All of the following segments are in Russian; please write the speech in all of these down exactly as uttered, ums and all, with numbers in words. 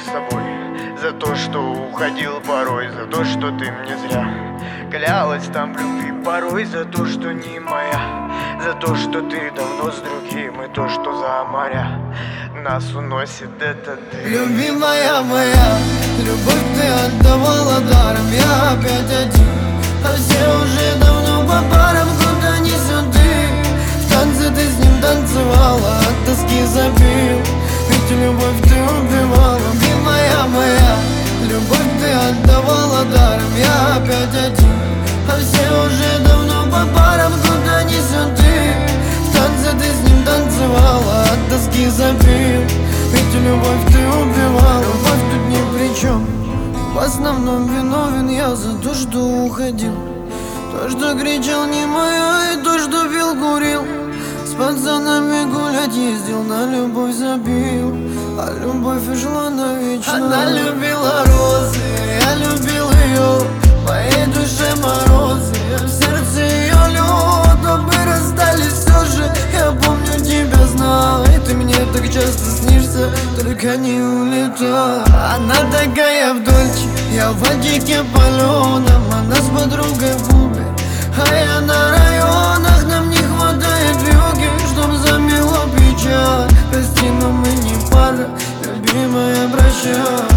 с собой. За то, что уходил порой, за то, что ты мне зря клялась там в любви порой, за то, что не моя, за то, что ты давно с другим, и то, что за моря нас уносит этот дым. Любимая моя, любовь ты отдавала даром, я опять один, а все уже давно по парам, куда несет ты. В танце ты с ним танцевала, от тоски забил, ведь любовь ты убивала. Любимая моя, любовь ты отдавала даром, я опять один, а все уже давно по парам, куда несет ты. В танце ты с ним танцевала, от тоски забил, ведь любовь ты убивала. Любовь тут ни при чем, в основном виновен я за то, что уходил. То, что кричал не мое, и то, что пил, курил, с пацанами гулять ездил, на любовь забил, а любовь ушла навечно. Она любила розы, я любил ее, в моей душе морозы, в сердце ее лед, но мы расстались все же. Я помню, тебя знал, и ты мне так часто снишься, только не улетай. Она такая в дольче, я в Вадике паленом, она с подругой в Кубе, а я на районах. Нам не хватает вьюги, чтоб замело печаль. Прости, но мы не пара, любимая, прощай.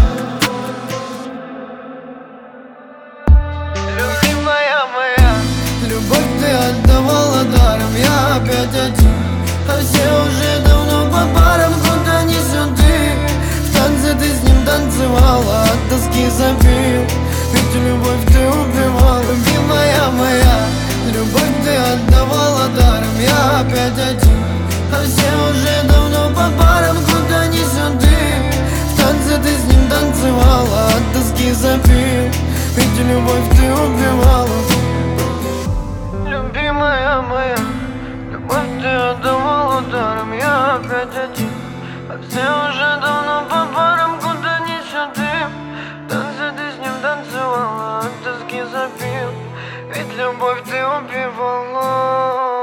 Любимая моя, любовь ты отдавала даром, я опять один, а все уже давно по парам, куда несет ты. В танце ты с ним танцевала, от тоски забил, ведь любовь ты убивала. Любимая моя, любовь ты отдавала даром, я опять один, а все уже давно по парам, куда несет ты. В танце ты с ним танцевала, от тоски забил, ведь любовь ты убивала. Любимая моя, любовь ты отдавала даром, я опять один, а все уже давно по парам, куда несет дым. В танце ты с ним танцевала, от тоски забил, ведь любовь ты убивала.